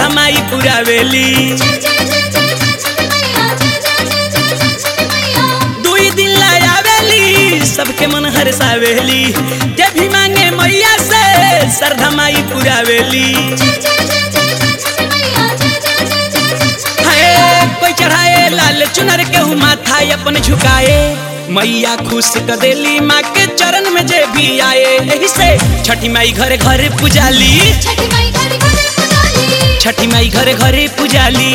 माई पुरावेली। दुई दिन लायावेली सबके मन हरसावेली। जे भी मांगे मैया से श्रद्धा माई पुरावेली। कोई चढ़ाए लाल चुनर के माथा अपन झुकाए, मैया खुश कर देली माँ के चरण में जे भी आए। यही से छठी माई घरे घरे पुजाली। छठी माई घरे घरे पुजाली।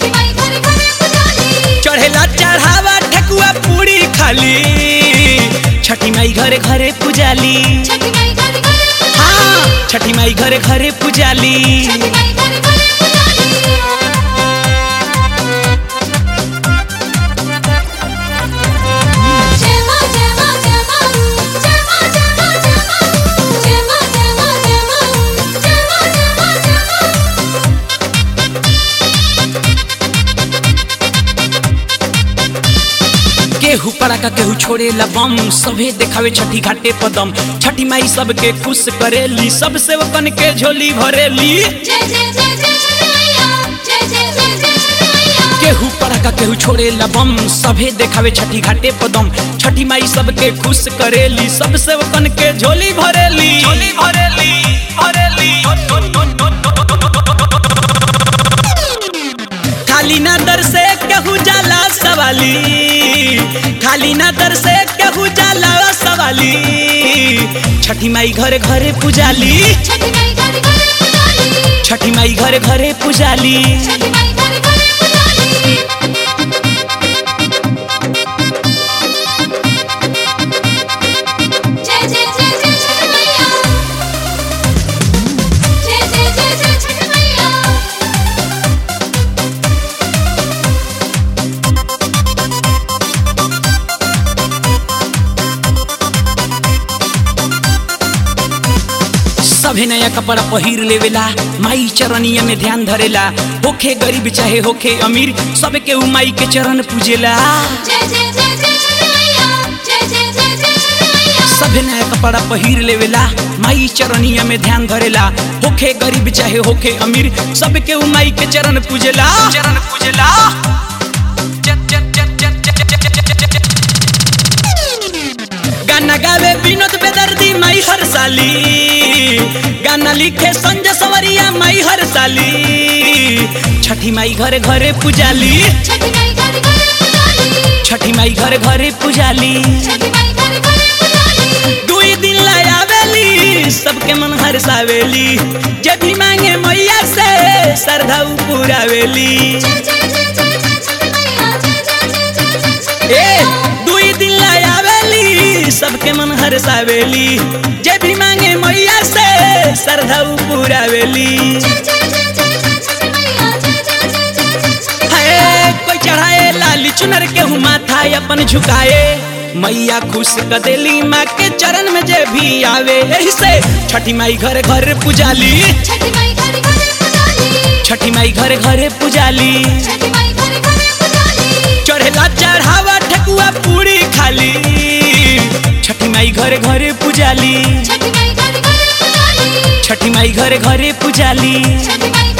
चढ़ेला चढ़ावा ठकुआ पूरी खाली। छठी माई घरे घरे पुजाली। हाँ छठी माई घरे घरे पुजाली। केहू पड़ाका केहू छोड़ेला बम, सभे देखावे छठी घाटे पदम। छठी माई सबके खुश करेली, सब सेवकन के झोली भरेली। केहू पड़ाका केहू छोड़ेला बम, सभे देखावे छठी घाटे पदम। छठी माई सबके खुश करेली, सब सेवकन के झोली भरेली। खाली ना दर से केहू जाला सवाली। खाली ना दर से केहू जाला सवाली। छठी माई घरे घरे पुजाली। छठी माई घरे घरे पुजाली। सभे नया कपड़ा पहिर लेवेला, माई चरनिया में ध्यान धरेला। होखे गरीब चाहे होखे अमीर, सबके उ माई के चरण पूजेला। सभे नया कपड़ा पहिर लेवेला, माई चरनिया में ध्यान धरेला। होखे गरीब चाहे होखे अमीर, सबके उ माई के चरण पूजेला। गाना गावे विनोद बेदर्दी माई हर साली। गाना लिखे संजय सवरिया माई हर साली। छठी माई घरे घरे पुजाली। छठी माई घरे घरे पुजाली। दुई दिन लायावेली सबके मन हरसावेली। जे भी मांगे मैया से श्रद्धा पुरावेली। दुई दिन लायावेली सबके मन हरसावेली। जे भी मांगे मैया से श्रद्धा पुरावेली। कोई चढ़ाए लाली चुनर के माथा अपन झुकाए, मैया खुश कर देली माँ के चरण में जे भी आवे। यही से छठी माई घरे घरे पुजाली। छठी माई घरे घरे पुजाली। चढ़ेला चढ़ावा ठकुआ पूरी खाली। छठी माई घरे घरे पुजाली। छठी माई घरे घरे पुजाली।